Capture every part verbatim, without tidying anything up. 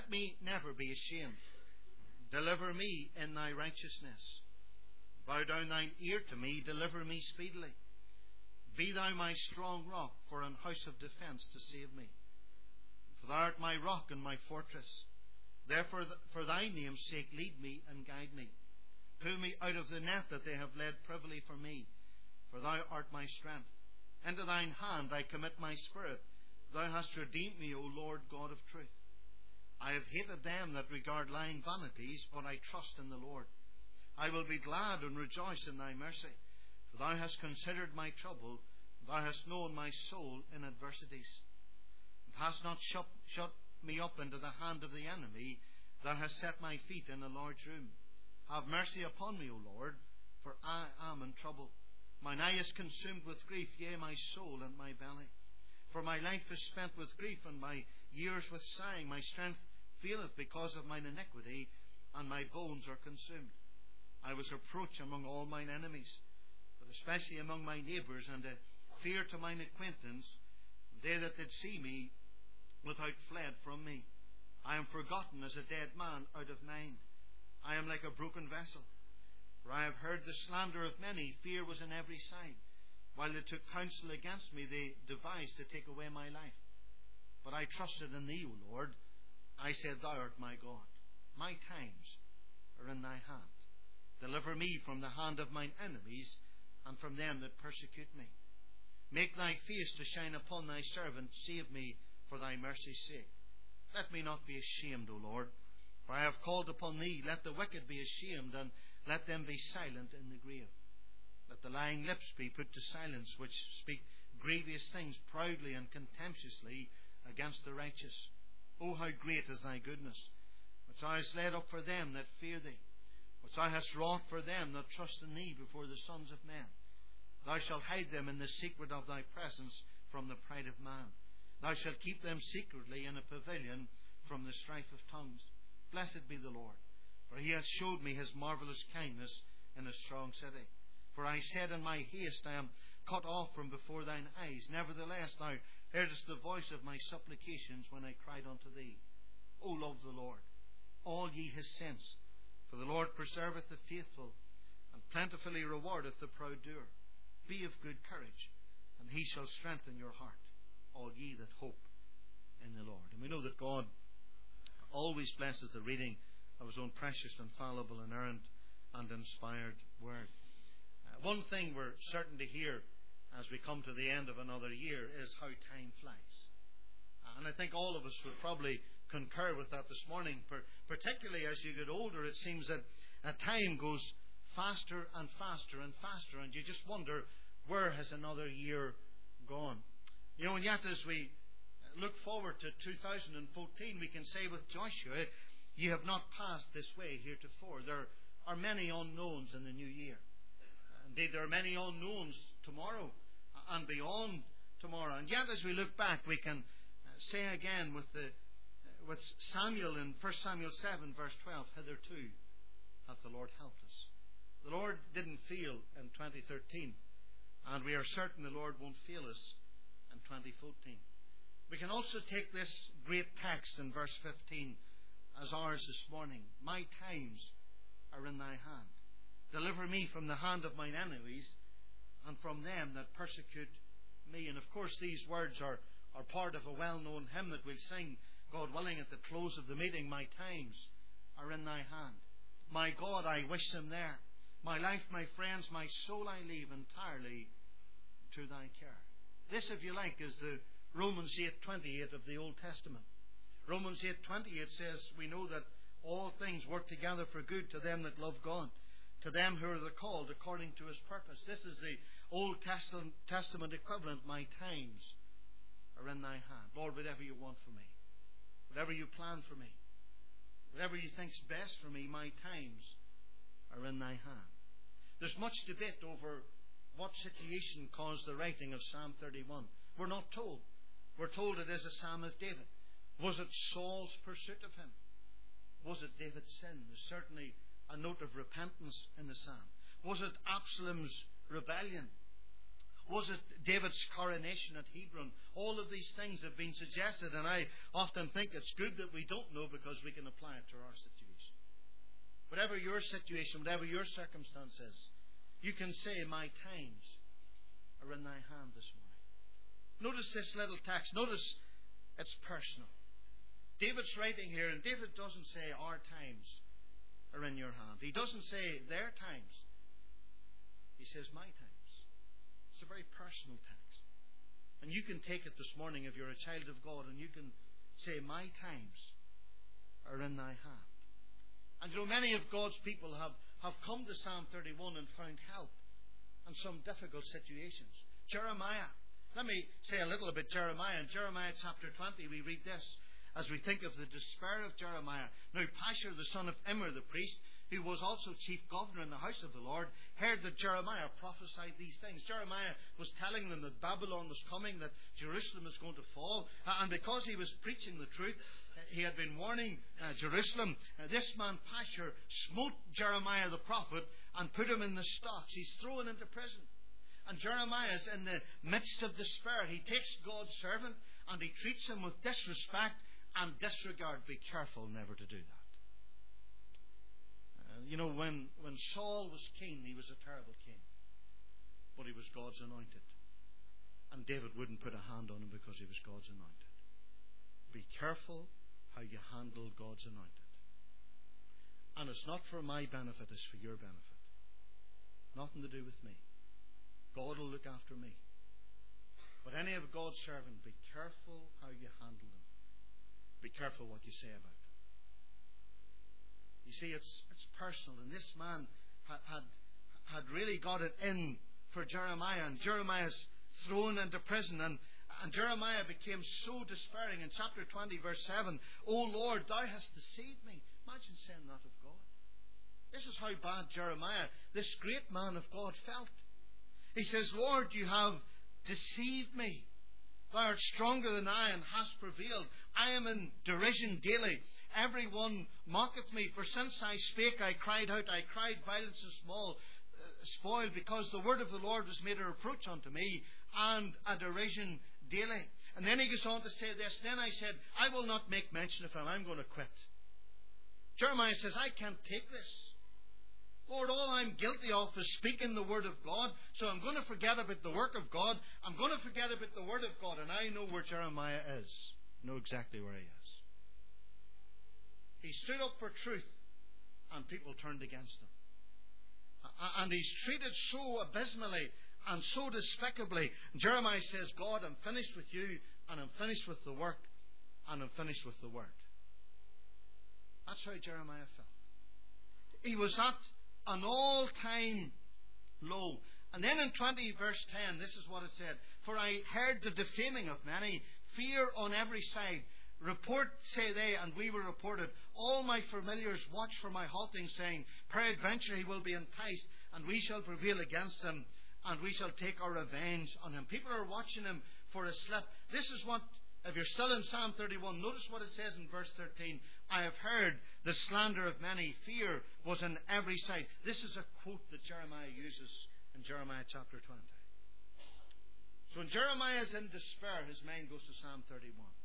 Let me never be ashamed. Deliver me in thy righteousness. Bow down thine ear to me, deliver me speedily. Be thou my strong rock, for an house of defence to save me. For thou art my rock and my fortress. Therefore, for thy name's sake, lead me and guide me. Pull me out of the net that they have laid privily for me. For thou art my strength. Into thine hand I commit my spirit. Thou hast redeemed me, O Lord God of truth. I have hated them that regard lying vanities, but I trust in the Lord. I will be glad and rejoice in thy mercy. For thou hast considered my trouble. Thou hast known my soul in adversities. And hast not shut, shut me up into the hand of the enemy. Thou hast set my feet in a large room. Have mercy upon me, O Lord, for I am in trouble. Mine eye is consumed with grief, yea, my soul and my belly. For my life is spent with grief, and my years with sighing. My strength faileth because of mine iniquity, and my bones are consumed. I was reproached among all mine enemies, but especially among my neighbours, and a fear to mine acquaintance. They that did see me without fled from me. I am forgotten as a dead man out of mind. I am like a broken vessel. For I have heard the slander of many. Fear was on every side. While they took counsel against me, they devised to take away my life. But I trusted in thee, O Lord. I said, thou art my God. My times are in thy hand. Deliver me from the hand of mine enemies, and from them that persecute me. Make thy face to shine upon thy servant. Save me for thy mercy's sake. Let me not be ashamed, O Lord, for I have called upon thee. Let the wicked be ashamed, and let them be silent in the grave. Let the lying lips be put to silence, which speak grievous things proudly and contemptuously against the righteous. O how great is thy goodness, which thou hast laid up for them that fear thee, which thou hast wrought for them that trust in thee before the sons of men. Thou shalt hide them in the secret of thy presence from the pride of man. Thou shalt keep them secretly in a pavilion from the strife of tongues. Blessed be the Lord, for he hath showed me his marvellous kindness in a strong city. For I said in my haste, I am cut off from before thine eyes. Nevertheless, thou heardest the voice of my supplications when I cried unto thee. O love the Lord, all ye his saints, for the Lord preserveth the faithful, and plentifully rewardeth the proud doer. Be of good courage, and he shall strengthen your heart, all ye that hope in the Lord. And we know that God always blesses the reading of his own precious, infallible, inerrant, and inspired word. Uh, one thing we're certain to hear as we come to the end of another year is how time flies. Uh, and I think all of us would probably concur with that this morning. Per- particularly as you get older, it seems that uh, time goes faster and faster and faster, and you just wonder, where has another year gone? You know, and yet as we look forward to two thousand fourteen, we can say with Joshua, ye have not passed this way heretofore. There are many unknowns in the new year. Indeed, there are many unknowns tomorrow and beyond tomorrow. And yet, as we look back, we can say again with the with Samuel in First Samuel seven, verse twelve, hitherto hath the Lord helped us. The Lord didn't fail in twenty thirteen, and we are certain the Lord won't fail us in twenty fourteen. We can also take this great text in verse fifteen as ours this morning. My times are in thy hand. Deliver me from the hand of mine enemies, and from them that persecute me. And of course these words are, are part of a well-known hymn that we'll sing, God willing, at the close of the meeting. My times are in thy hand. My God, I wish them there. My life, my friends, my soul I leave entirely to thy care. This, if you like, is the Romans eight twenty-eight of the Old Testament. Romans eight twenty-eight says, we know that all things work together for good to them that love God, to them who are the called according to his purpose. This is the Old Testament, Testament equivalent. My times are in thy hand. Lord, whatever you want for me, whatever you plan for me, whatever you think's best for me, my times are in thy hand. There's much debate over what situation caused the writing of Psalm thirty-one. We're not told. We're told it is a Psalm of David. Was it Saul's pursuit of him? Was it David's sin? There's certainly a note of repentance in the psalm. Was it Absalom's rebellion? Was it David's coronation at Hebron? All of these things have been suggested, and I often think it's good that we don't know because we can apply it to our situation. Whatever your situation, whatever your circumstance is, you can say, my times are in thy hand this morning. Notice this little text. Notice it's personal. David's writing here, and David doesn't say our times are in your hand. He doesn't say their times. He says my times. It's a very personal text. And you can take it this morning if you're a child of God, and you can say, my times are in thy hand. And you know, many of God's people have, have come to Psalm thirty-one and found help in some difficult situations. Jeremiah. Let me say a little about Jeremiah. In Jeremiah chapter twenty, we read this as we think of the despair of Jeremiah. Now Pashur, the son of Immer the priest, who was also chief governor in the house of the Lord, heard that Jeremiah prophesied these things. Jeremiah was telling them that Babylon was coming, that Jerusalem is going to fall. And because he was preaching the truth, he had been warning uh, Jerusalem. Uh, this man Pashur smote Jeremiah the prophet and put him in the stocks. He's thrown into prison. And Jeremiah is in the midst of despair. He takes God's servant and he treats him with disrespect and disregard. Be careful never to do that. Uh, you know, when, when Saul was king, he was a terrible king. But he was God's anointed. And David wouldn't put a hand on him because he was God's anointed. Be careful how you handle God's anointed. And it's not for my benefit, it's for your benefit. Nothing to do with me. God will look after me. But any of God's servants, be careful how you handle them. Be careful what you say about them. You see, it's it's personal. And this man had, had, had really got it in for Jeremiah. And Jeremiah's thrown into prison. And, and Jeremiah became so despairing. In chapter twenty, verse seven, O Lord, thou hast deceived me. Imagine saying that of God. This is how bad Jeremiah, this great man of God, felt. He says, Lord, you have deceived me. Thou art stronger than I and hast prevailed. I am in derision daily. Everyone mocketh me. For since I spake, I cried out. I cried violence and small, uh, spoil, because the word of the Lord was made a reproach unto me and a derision daily. And then he goes on to say this. Then I said, I will not make mention of him. I'm going to quit. Jeremiah says, I can't take this. Lord, all I'm guilty of is speaking the word of God, so I'm going to forget about the work of God. I'm going to forget about the word of God, and I know where Jeremiah is. I know exactly where he is. He stood up for truth, and people turned against him. And he's treated so abysmally and so despicably. Jeremiah says, God, I'm finished with you, and I'm finished with the work, and I'm finished with the word. That's how Jeremiah felt. He was at an all-time low. And then in twenty verse ten, this is what it said. For I heard the defaming of many, fear on every side. Report, say they, and we were reported. All my familiars watch for my halting, saying, peradventure he will be enticed, and we shall prevail against him, and we shall take our revenge on him. People are watching him for a slip. This is what, if you're still in Psalm thirty-one, notice what it says in verse thirteen. I have heard the slander of many. Fear was on every side. This is a quote that Jeremiah uses in Jeremiah chapter twenty. So when Jeremiah is in despair, his mind goes to Psalm thirty-one.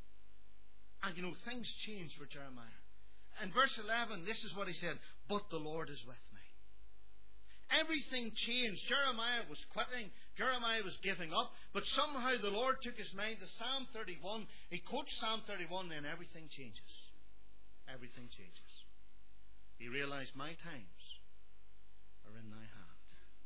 And you know, things changed for Jeremiah. In verse eleven, this is what he said. But the Lord is with me. Everything changed. Jeremiah was quitting. Jeremiah was giving up. But somehow the Lord took his mind to Psalm thirty-one. He quotes Psalm thirty-one, then everything changes. Everything changes. He realized, my times are in thy hand.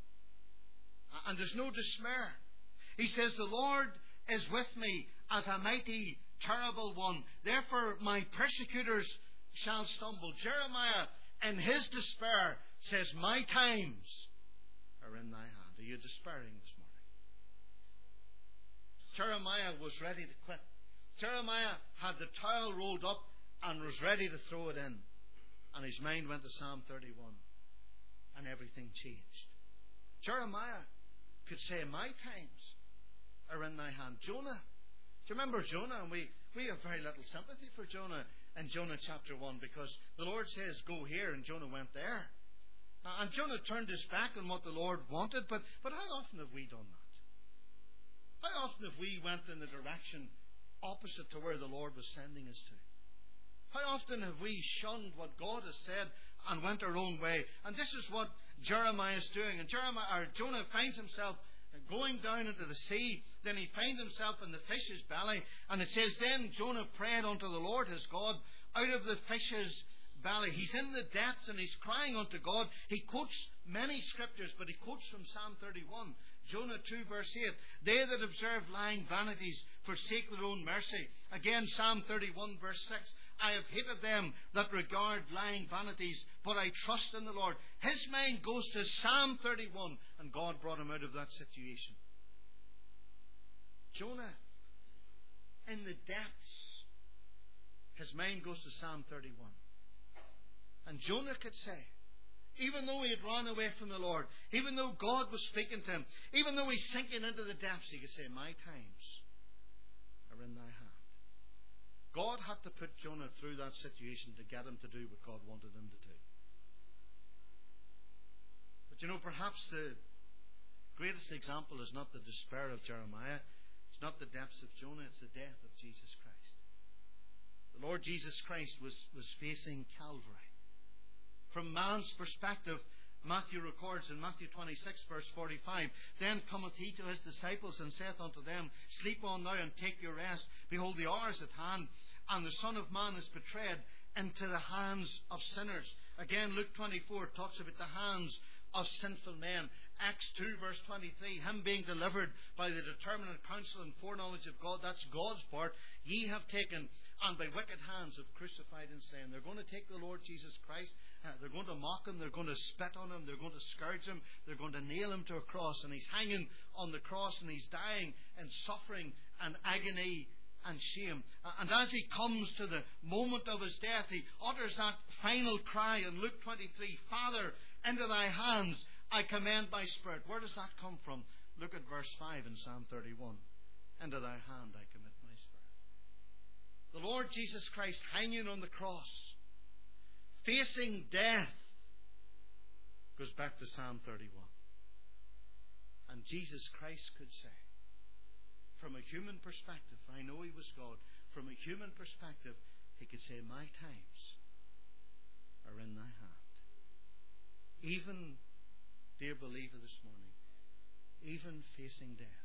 And there's no despair. He says, the Lord is with me as a mighty, terrible one. Therefore my persecutors shall stumble. Jeremiah, in his despair, says, my times are in thy hand. Are you despairing this morning? Jeremiah was ready to quit. Jeremiah had the towel rolled up and was ready to throw it in. And his mind went to Psalm thirty-one. And everything changed. Jeremiah could say, my times are in thy hand. Jonah. Do you remember Jonah? And we, we have very little sympathy for Jonah in Jonah chapter one, because the Lord says, go here, and Jonah went there. And Jonah turned his back on what the Lord wanted, but, but how often have we done that? How often have we went in the direction opposite to where the Lord was sending us to? How often have we shunned what God has said and went our own way? And this is what Jeremiah is doing. And Jeremiah, or Jonah finds himself going down into the sea. Then he finds himself in the fish's belly. And it says, then Jonah prayed unto the Lord his God out of the fish's belly. He's in the depths and he's crying unto God. He quotes many scriptures, but he quotes from Psalm thirty-one. Jonah two verse eight. They that observe lying vanities forsake their own mercy. Again, Psalm thirty-one verse six. I have hated them that regard lying vanities, but I trust in the Lord. His mind goes to Psalm thirty-one, and God brought him out of that situation. Jonah, in the depths, his mind goes to Psalm thirty-one. And Jonah could say, even though he had run away from the Lord, even though God was speaking to him, even though he's sinking into the depths, he could say, my times are in thy hand. God had to put Jonah through that situation to get him to do what God wanted him to do. But you know, perhaps the greatest example is not the despair of Jeremiah. It's not the depths of Jonah. It's the death of Jesus Christ. The Lord Jesus Christ was, was facing Calvary. From man's perspective, Matthew records in Matthew twenty-six verse forty-five, then cometh he to his disciples and saith unto them, sleep on now and take your rest. Behold, the hour is at hand, and the Son of Man is betrayed into the hands of sinners. Again, Luke twenty-four talks about the hands of sinful men. Acts two verse twenty-three, him being delivered by the determinate counsel and foreknowledge of God. That's God's part. Ye have taken, and by wicked hands have crucified and slain. They're going to take the Lord Jesus Christ. Uh, they're going to mock him. They're going to spit on him. They're going to scourge him. They're going to nail him to a cross. And he's hanging on the cross and he's dying in suffering and agony and shame. And as he comes to the moment of his death, he utters that final cry in Luke twenty-three, Father, into thy hands I commend my spirit. Where does that come from? Look at verse five in Psalm thirty-one. Into thy hand I commit my spirit. The Lord Jesus Christ hanging on the cross, facing death, goes back to Psalm thirty-one. And Jesus Christ could say, from a human perspective, I know he was God, from a human perspective, he could say, my times are in thy hand. Even, dear believer this morning, even facing death,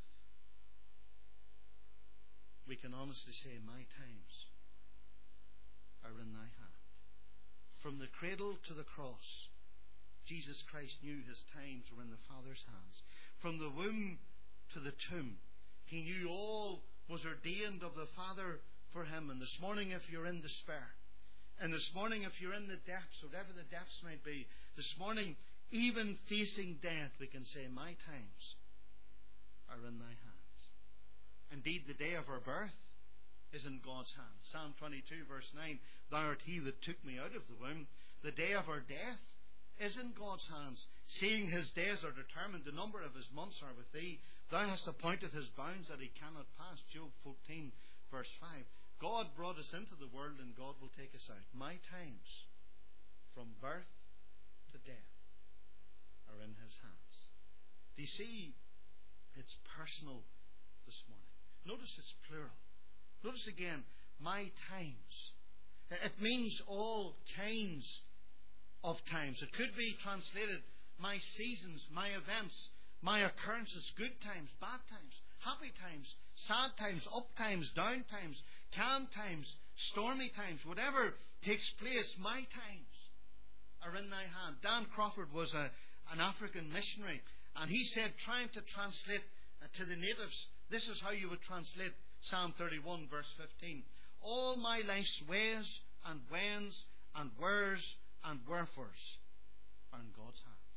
we can honestly say, my times are in thy hand. From the cradle to the cross, Jesus Christ knew his times were in the Father's hands. From the womb to the tomb, he knew all was ordained of the Father for him. And this morning, if you're in despair, and this morning, if you're in the depths, whatever the depths might be, this morning, even facing death, we can say, my times are in thy hands. Indeed, the day of our birth is in God's hands. Psalm twenty-two verse nine, thou art he that took me out of the womb. The day of our death is in God's hands. Seeing his days are determined, the number of his months are with thee. Thou hast appointed his bounds that he cannot pass. Job fourteen verse five. God brought us into the world and God will take us out. My times, from birth to death, are in his hands. Do you see? It's personal this morning. Notice it's plural. Notice again, my times. It means all kinds of times. It could be translated my seasons, my events, my occurrences, good times, bad times, happy times, sad times, up times, down times, calm times, stormy times, whatever takes place, my times are in thy hand. Dan Crawford was a, an African missionary, and he said, trying to translate uh, to the natives, this is how you would translate Psalm thirty-one verse fifteen. All my life's ways and whens and wheres and wherefores are in God's hands.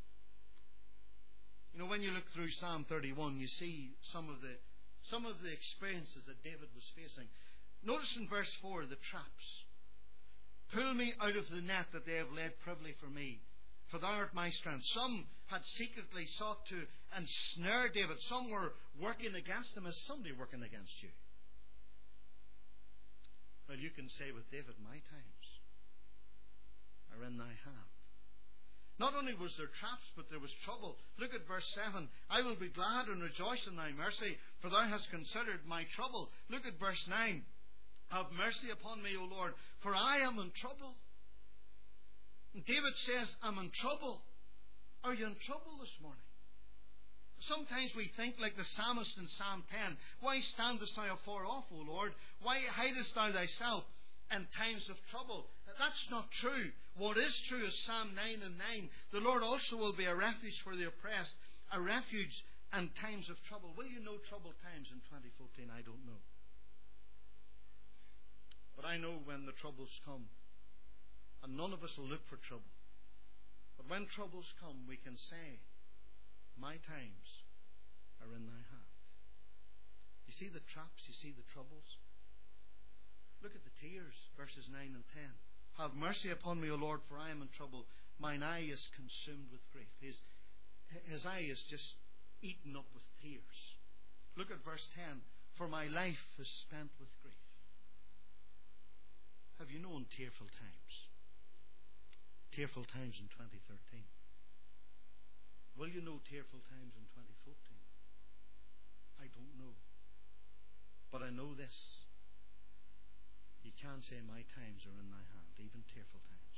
You know, when you look through Psalm thirty-one, you see some of the some of the experiences that David was facing. Notice in verse four, the traps. Pull me out of the net that they have laid privily for me, for thou art my strength. Some had secretly sought to ensnare David. Some were working against him. Is somebody working against you? Well, you can say with David, my times are in thy hand. Not only was there traps, but there was trouble. Look at verse seven. I will be glad and rejoice in thy mercy, for thou hast considered my trouble. Look at verse nine. Have mercy upon me, O Lord, for I am in trouble. And David says, I'm in trouble. Are you in trouble this morning? Sometimes we think like the psalmist in Psalm ten. Why standest thou afar off, O Lord? Why hidest thou thyself in times of trouble? That's not true. What is true is Psalm nine and nine. The Lord also will be a refuge for the oppressed, a refuge in times of trouble. Will you know troubled times in twenty fourteen? I don't know. But I know when the troubles come. And none of us will look for trouble. But when troubles come, we can say, my times are in thy hand. You see the traps? You see the troubles? Look at the tears, verses nine and ten. Have mercy upon me, O Lord, for I am in trouble. Mine eye is consumed with grief. His, his eye is just eaten up with tears. Look at verse ten. For my life is spent with grief. Have you known tearful times? Tearful times in twenty thirteen. Will you know tearful times in twenty fourteen? I don't know. But I know this. You can say my times are in thy hand, even tearful times.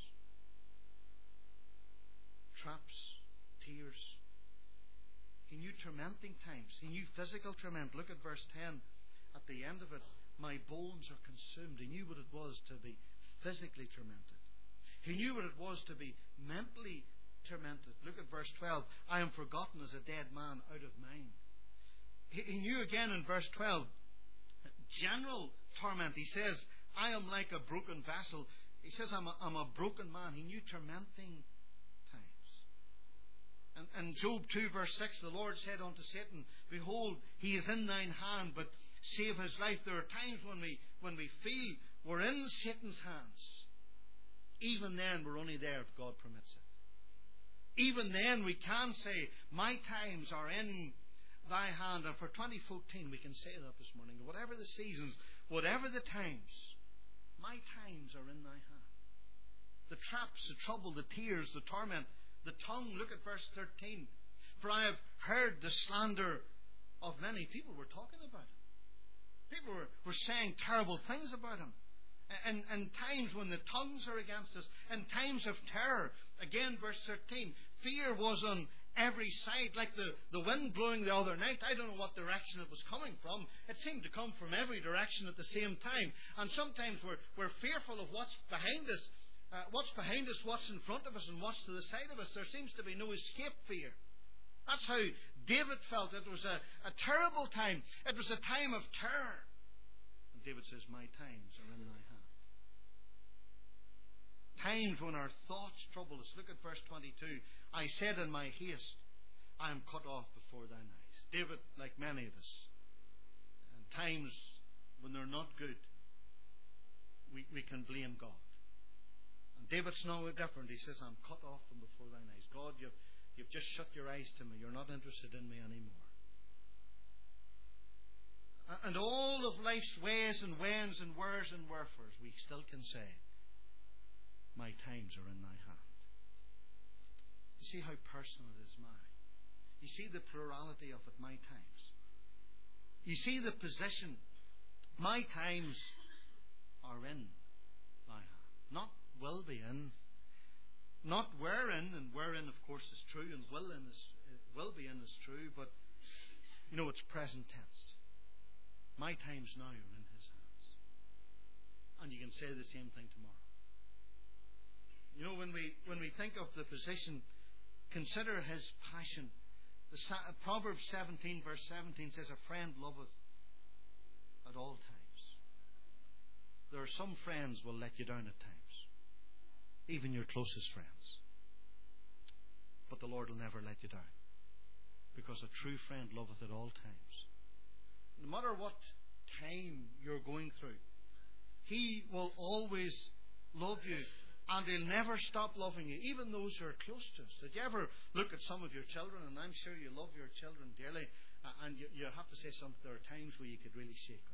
Traps, tears. He knew tormenting times. He knew physical torment. Look at verse ten. At the end of it, my bones are consumed. He knew what it was to be physically tormented. He knew what it was to be mentally tormented. Look at verse twelve. I am forgotten as a dead man out of mind. He, he knew again in verse twelve, general torment. He says, I am like a broken vessel. He says, I'm a, I'm a broken man. He knew tormenting times. And, and Job two verse six, the Lord said unto Satan, behold, he is in thine hand, but save his life. There are times when we, when we feel we're in Satan's hands. Even then, we're only there if God permits it. Even then, we can say, my times are in thy hand. And for twenty fourteen, we can say that this morning. Whatever the seasons, whatever the times, my times are in thy hand. The traps, the trouble, the tears, the torment, the tongue. Look at verse thirteen. For I have heard the slander of many. People were talking about him. People were, were saying terrible things about him. And, and times when the tongues are against us, and times of terror. Again, verse thirteen, fear was on every side, like the, the wind blowing the other night. I don't know what direction it was coming from. It seemed to come from every direction at the same time. And sometimes we're, we're fearful of what's behind us, uh, what's behind us, what's in front of us, and what's to the side of us. There seems to be no escape fear. That's how David felt. It was a, a terrible time. It was a time of terror. And David says, my times are in thy hand. Times when our thoughts trouble us. Look at verse twenty-two. I said in my haste, I am cut off before thine eyes. David, like many of us, and times when they're not good, we, we can blame God. And David's no different. He says, I'm cut off from before thine eyes. God, you've, you've just shut your eyes to me. You're not interested in me anymore. And all of life's ways and whens and wheres and wherefores, we still can say, my times are in thy hand. You see how personal it is, mine. You see the plurality of it, my times. You see the position. My times are in thy hand. Not will be in. Not wherein, and wherein of course is true, and will in is will be in is true, but you know it's present tense. My times now are in his hands. And you can say the same thing tomorrow. You know, when we when we think of the position, consider his passion. The Proverbs seventeen verse seventeen says, a friend loveth at all times. There are some friends will let you down at times, even your closest friends. But the Lord will never let you down, because a true friend loveth at all times. No matter what time you're going through, he will always love you. And he'll never stop loving you, even those who are close to us. Did you ever look at some of your children, and I'm sure you love your children dearly, and you, you have to say something, there are times where you could really shake them.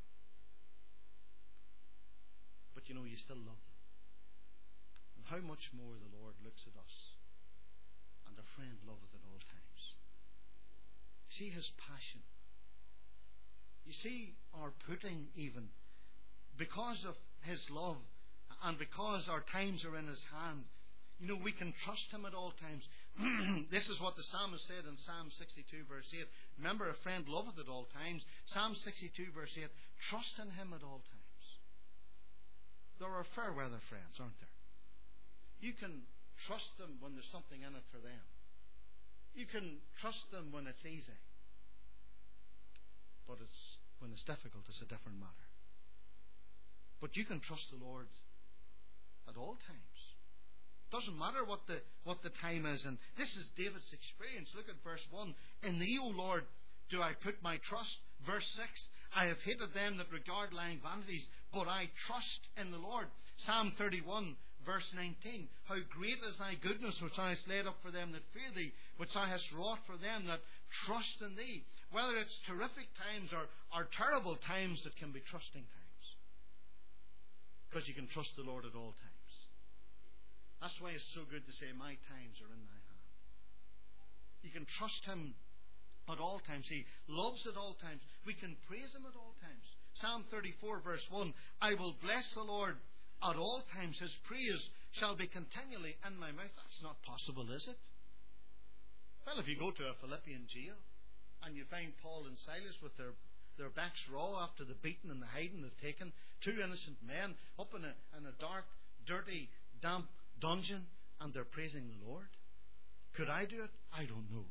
But you know, you still love them. And how much more the Lord looks at us a friend loveth at all times. See his passion. You see our putting even, because of his love and because our times are in his hand, you know, we can trust him at all times. This is what the psalmist said in Psalm sixty-two verse eight. Remember, a friend loveth at all times. Psalm sixty-two verse eight. Trust in him at all times. There are fair weather friends, aren't there? You can trust them when there's something in it for them. You can trust them when it's easy. But it's when it's difficult, it's a different matter. But you can trust the Lord at all times. Doesn't matter what the what the time is. And this is David's experience. Look at verse one. In thee, O Lord, do I put my trust. Verse six. I have hated them that regard lying vanities, but I trust in the Lord. Psalm thirty-one verse nineteen. How great is thy goodness which thou hast laid up for them that fear thee, which thou hast wrought for them that trust in thee. Whether it's terrific times or, or terrible times, that can be trusting times. Because you can trust the Lord at all times. That's why it's so good to say, my times are in thy hand. You can trust him at all times. He loves at all times. We can praise him at all times. Psalm thirty-four verse one. I will bless the Lord at all times. His praise shall be continually in my mouth. That's not possible, is it? Well, if you go to a Philippian jail and you find Paul and Silas with their their backs raw after the beating and the hiding they've taken, two innocent men up in a, in a dark, dirty, damp dungeon, and they're praising the Lord. Could I do it? I don't know.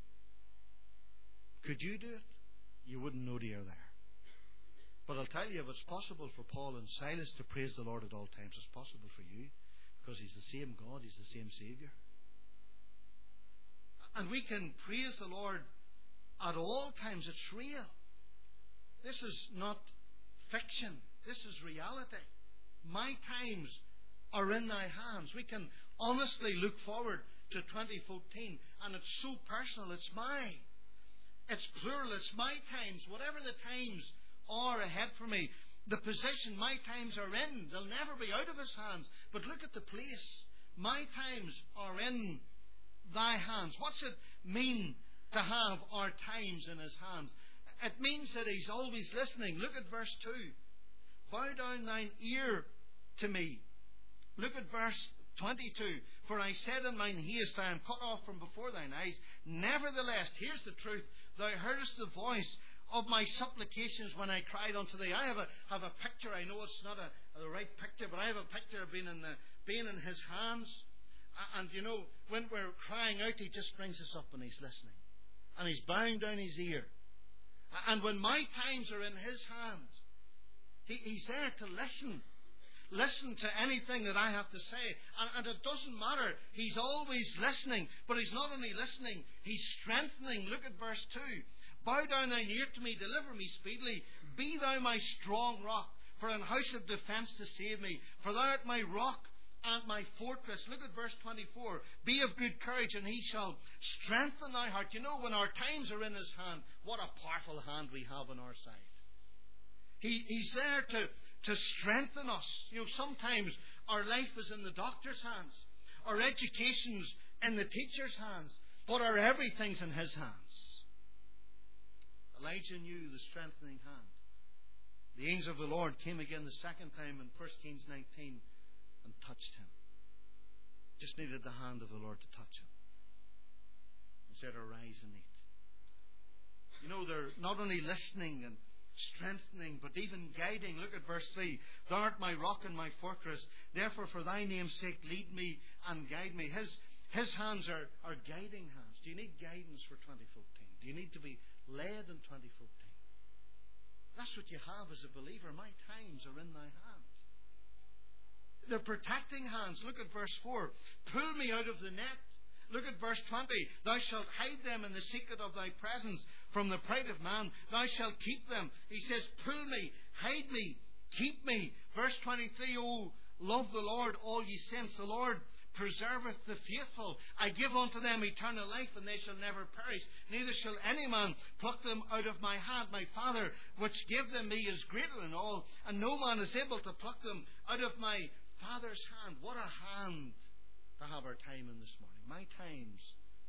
Could you do it? You wouldn't know you're there. But I'll tell you, if it's possible for Paul and Silas to praise the Lord at all times, it's possible for you, because he's the same God, he's the same Saviour. And we can praise the Lord at all times. It's real. This is not fiction. This is reality. My times are in thy hands. We can honestly look forward to twenty fourteen, and it's so personal. It's mine. It's plural. It's my times. Whatever the times are ahead for me, the position my times are in, they'll never be out of his hands. But look at the place. My times are in thy hands. What's it mean to have our times in his hands? It means that he's always listening. Look at verse two. Bow down thine ear to me. Look at verse twenty-two. For I said in mine haste, I am cut off from before thine eyes. Nevertheless, here's the truth. Thou heardest the voice of my supplications when I cried unto thee. I have a have a picture. I know it's not a, a right picture, but I have a picture of being in the being in his hands. And you know, when we're crying out, he just brings us up and he's listening. And he's bowing down his ear. And when my times are in his hands, he, he's there to listen. Listen to anything that I have to say. And, and it doesn't matter. He's always listening. But he's not only listening, he's strengthening. Look at verse two. Bow down thine ear to me, deliver me speedily. Be thou my strong rock, for an house of defence to save me. For thou art my rock and my fortress. Look at verse twenty-four. Be of good courage, and he shall strengthen thy heart. You know, when our times are in his hand, what a powerful hand we have on our side. He, he's there to To strengthen us. You know, sometimes our life is in the doctor's hands. Our education's in the teacher's hands. But our everything's in his hands. Elijah knew the strengthening hand. The angel of the Lord came again the second time in First Kings nineteen and touched him. Just needed the hand of the Lord to touch him. And said, arise and eat. You know, they're not only listening and strengthening, but even guiding. Look at verse three. Thou art my rock and my fortress. Therefore, for thy name's sake, lead me and guide me. His, his hands are, are guiding hands. Do you need guidance for twenty fourteen? Do you need to be led in twenty fourteen? That's what you have as a believer. My times are in thy hands. They're protecting hands. Look at verse four. Pull me out of the net. Look at verse twenty. Thou shalt hide them in the secret of thy presence from the pride of man. Thou shalt keep them. He says, pull me, hide me, keep me. Verse twenty-three. Oh, love the Lord, all ye saints. The Lord preserveth the faithful. I give unto them eternal life, and they shall never perish. Neither shall any man pluck them out of my hand. My Father, which gave them me, is greater than all, and no man is able to pluck them out of my Father's hand. What a hand to have our time in this morning. My times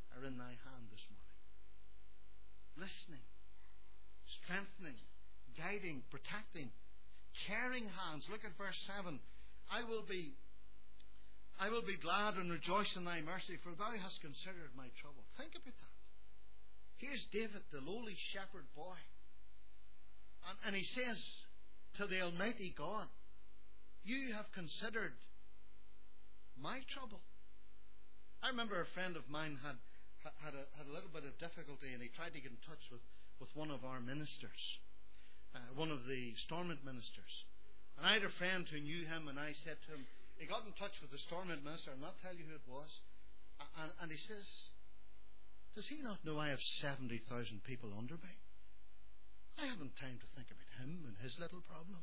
are in thy hand this morning. Listening, strengthening, guiding, protecting, caring hands. Look at verse seven. I will be I will be glad and rejoice in thy mercy, for thou hast considered my trouble. Think about that. Here's David, the lowly shepherd boy. And, and he says to the Almighty God, you have considered my trouble. I remember a friend of mine had had a, had a little bit of difficulty, and he tried to get in touch with, with one of our ministers, uh, one of the Stormont ministers. And I had a friend who knew him, and I said to him, he got in touch with the Stormont minister, and I'll tell you who it was. And, and he says, does he not know I have seventy thousand people under me? I haven't time to think about him and his little problem.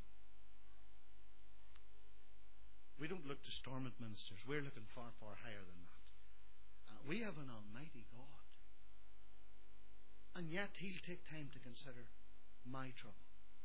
We don't look to Stormont ministers. We're looking far, far higher than that. Uh, we have an almighty God. And yet he'll take time to consider my trouble.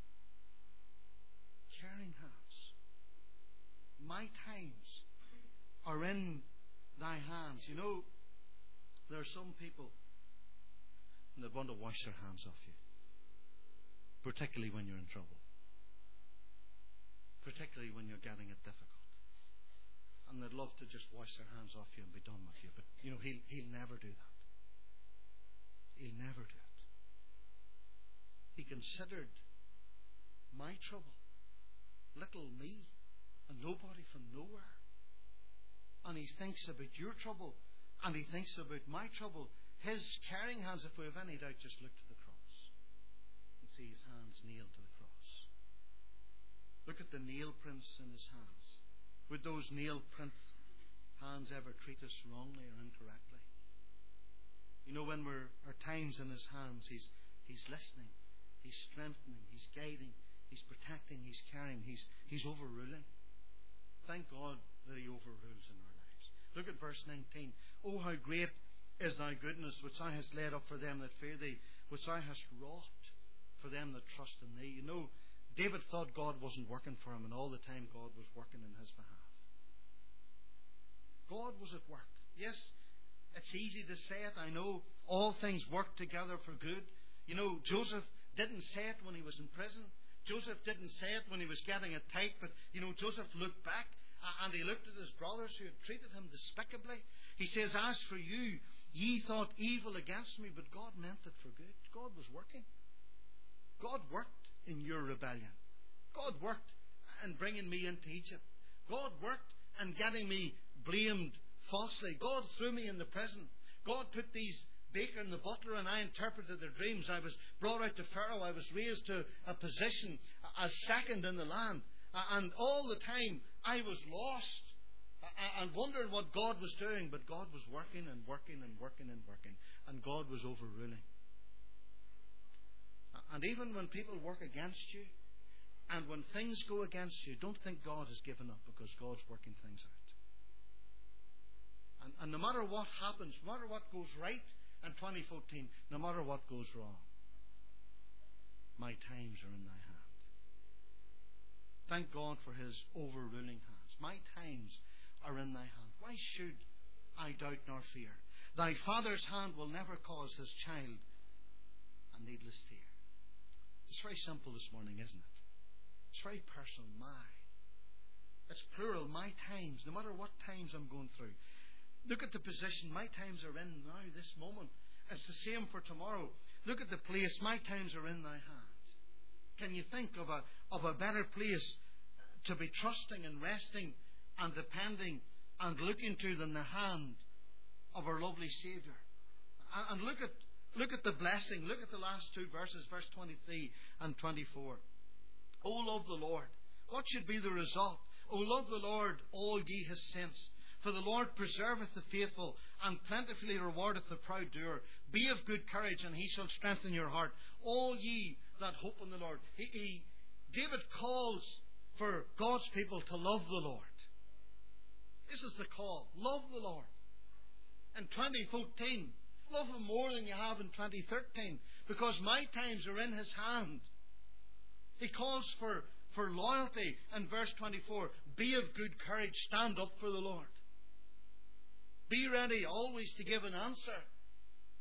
Caring hands. My times are in thy hands. You know, there are some people that want to wash their hands off you, particularly when you're in trouble, particularly when you're getting it difficult. And they'd love to just wash their hands off you and be done with you. But, you know, he'll, he'll never do that. He'll never do it. He considered my trouble, little me, and nobody from nowhere. And he thinks about your trouble, and he thinks about my trouble. His caring hands, if we have any doubt, just look to the cross and see his hands nailed to the cross. Look at the nail prints in his hands. Would those nail print hands ever treat us wrongly or incorrectly? You know, when we're our times in his hands, he's he's listening, he's strengthening, he's guiding, he's protecting, he's caring, he's he's overruling. Thank God that he overrules in our lives. Look at verse nineteen. Oh, how great is thy goodness, which thou hast laid up for them that fear thee, which thou hast wrought for them that trust in thee. You know, David thought God wasn't working for him, and all the time God was working in his behalf. God was at work. Yes, it's easy to say it. I know all things work together for good. You know, Joseph didn't say it when he was in prison. Joseph didn't say it when he was getting it tight. But, you know, Joseph looked back and he looked at his brothers who had treated him despicably. He says, as for you, ye thought evil against me, but God meant it for good. God was working. God worked in your rebellion. God worked in bringing me into Egypt. God worked in getting me blamed falsely. God threw me in the prison. God put these baker and the butler, and I interpreted their dreams. I was brought out to Pharaoh. I was raised to a position as second in the land. And all the time I was lost and wondering what God was doing. But God was working and working and working and working. And God was overruling. And even when people work against you, and when things go against you, don't think God has given up, because God's working things out. And, and no matter what happens, no matter what goes right in twenty fourteen, no matter what goes wrong, my times are in thy hand. Thank God for his overruling hands. My times are in thy hand. Why should I doubt nor fear? Thy Father's hand will never cause his child a needless fear. It's very simple this morning, isn't it? It's very personal. My. It's plural. My times. No matter what times I'm going through. Look at the position my times are in now, this moment. It's the same for tomorrow. Look at the place. My times are in thy hand. Can you think of a of a better place to be trusting and resting and depending and looking to than the hand of our lovely Saviour? And, and look at look at the blessing. Look at the last two verses, verse twenty-three and twenty-four. O love the Lord. What should be the result? O love the Lord, all ye his saints. For the Lord preserveth the faithful, and plentifully rewardeth the proud doer. Be of good courage, and he shall strengthen your heart. All ye that hope in the Lord. He, he, David calls for God's people to love the Lord. This is the call. Love the Lord. In twenty fourteen, love him more than you have in twenty thirteen, because my times are in his hand. He calls for, for loyalty in verse twenty-four. Be of good courage. Stand up for the Lord. Be ready always to give an answer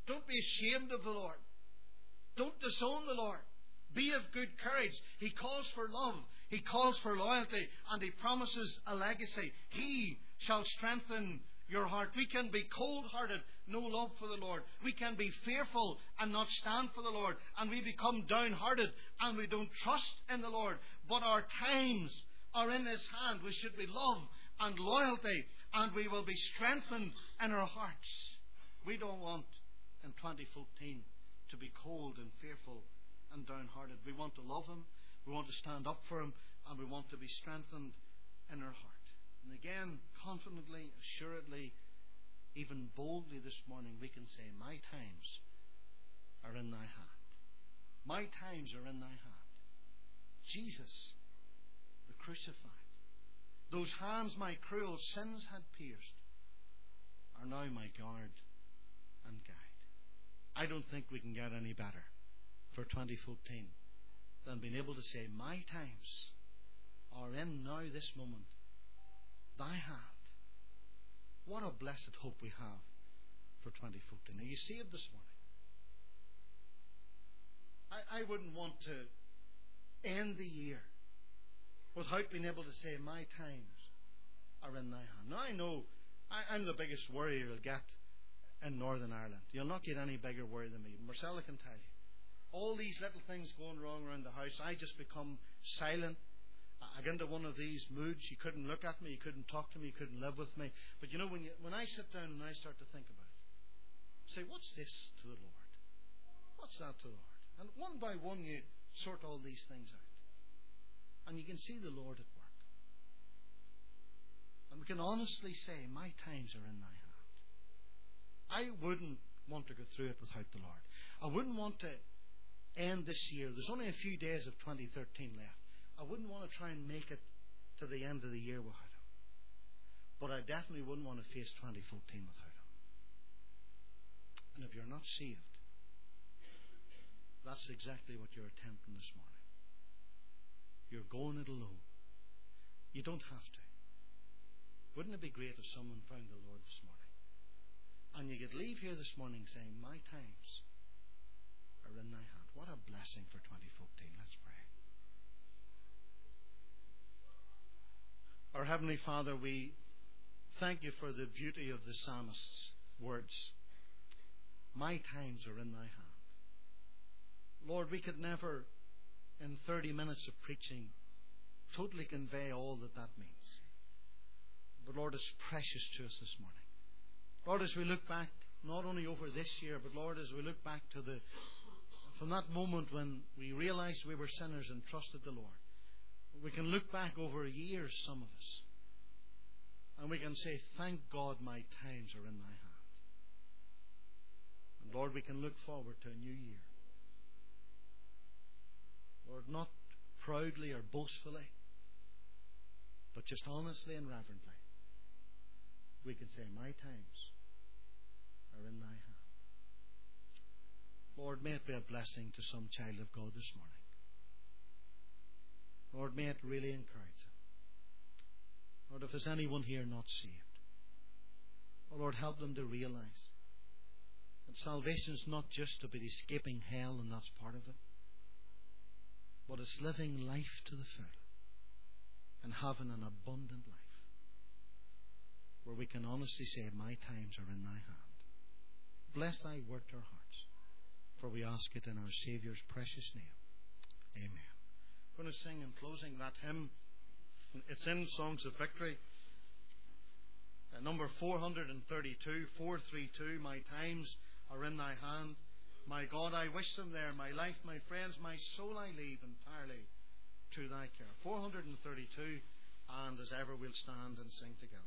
Don't be ashamed of the Lord. Don't disown the Lord. Be of good courage. He calls for love. He calls for loyalty. And He promises a legacy. He shall strengthen your heart. We can be cold-hearted, no love for the Lord. We can be fearful and not stand for the Lord. And we become downhearted and we don't trust in the Lord. But our times are in His hand. We should be love and loyalty, and we will be strengthened in our hearts. We don't want in twenty fourteen to be cold and fearful and downhearted. We want to love Him, we want to stand up for Him, and we want to be strengthened in our heart. And again, confidently, assuredly, even boldly this morning, we can say, my times are in Thy hand. My times are in Thy hand. Jesus, the crucified, those hands my cruel sins had pierced, are now my guard and guide. I don't think we can get any better for twenty fourteen than being able to say, my times are in now this moment Thy hand. What a blessed hope we have for twenty fourteen. Are you saved this morning? I, I wouldn't want to end the year without being able to say, my times are in Thy hand. Now I know I, I'm the biggest worry you'll get in Northern Ireland. You'll not get any bigger worry than me. Marcella can tell you. All these little things going wrong around the house, I just become silent. I get into one of these moods. You couldn't look at me, you couldn't talk to me, you couldn't live with me. But you know, when you, when I sit down and I start to think about it, say, what's this to the Lord? What's that to the Lord? And one by one you sort all these things out. And you can see the Lord at work. And we can honestly say, my times are in Thy hand. I wouldn't want to go through it without the Lord. I wouldn't want to end this year. There's only a few days of twenty thirteen left. I wouldn't want to try and make it to the end of the year without Him. But I definitely wouldn't want to face twenty fourteen without Him. And if you're not saved, that's exactly what you're attempting this morning. You're going it alone. You don't have to. Wouldn't it be great if someone found the Lord this morning? And you could leave here this morning saying, my times are in Thy hand. What a blessing for twenty fourteen. Let's pray. Our Heavenly Father, we thank You for the beauty of the psalmist's words. My times are in Thy hand. Lord, we could never, in thirty minutes of preaching, totally convey all that that means. But Lord, it's precious to us this morning. Lord, as we look back, not only over this year, but Lord, as we look back to the, from that moment when we realized we were sinners and trusted the Lord, we can look back over years, some of us, and we can say, thank God my times are in Thy hand. And Lord, we can look forward to a new year. Lord, not proudly or boastfully, but just honestly and reverently, we can say, my times are in Thy hand. Lord, may it be a blessing to some child of God this morning. Lord, may it really encourage them. Lord, if there's anyone here not saved, oh Lord, help them to realize that salvation is not just about escaping hell, and that's part of it, but it's living life to the full and having an abundant life where we can honestly say, my times are in Thy hand. Bless Thy word to our hearts, for we ask it in our Saviour's precious name. Amen. I'm going to sing in closing that hymn. It's in Songs of Victory, uh, number four thirty-two, four thirty-two. My times are in Thy hand. My God, I wish them there. My life, my friends, my soul I leave entirely to Thy care. four thirty-two, and as ever we'll stand and sing together.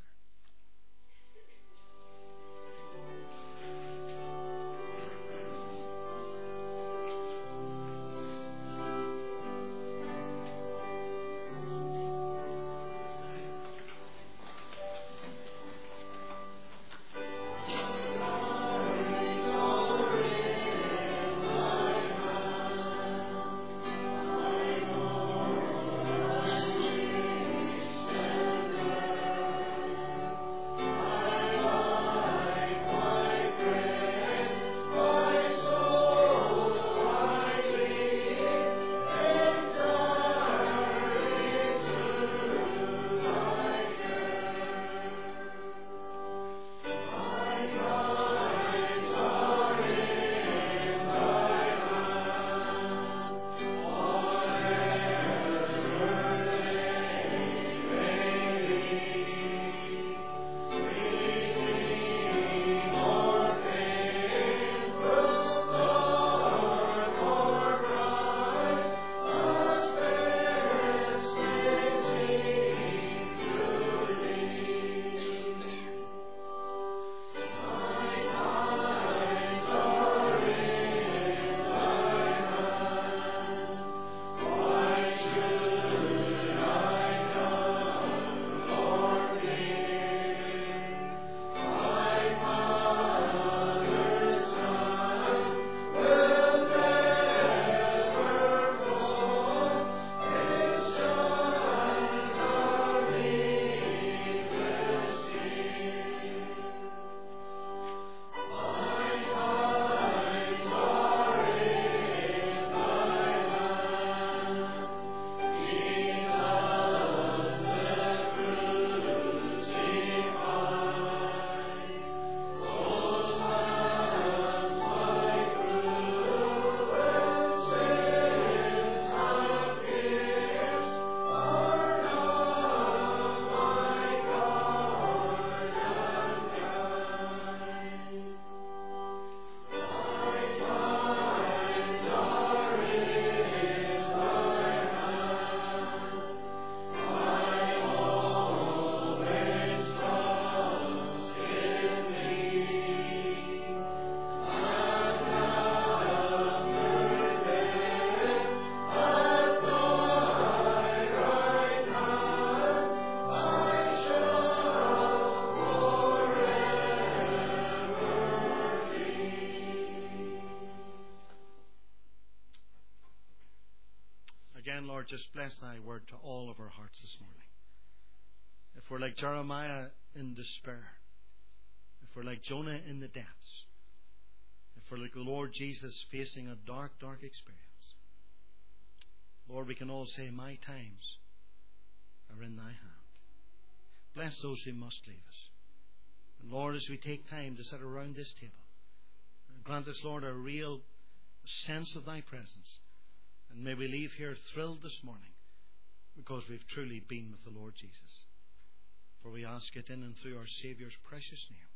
I Lord, just bless thy word to all of our hearts this morning. If we're like Jeremiah in despair, if we're like Jonah in the depths, if we're like the Lord Jesus facing a dark, dark experience, Lord, we can all say, my times are in thy hand. Bless those who must leave us. And Lord, as we take time to sit around this table, grant us, Lord, a real sense of thy presence. And may we leave here thrilled this morning because we've truly been with the Lord Jesus. For we ask it in and through our Saviour's precious name.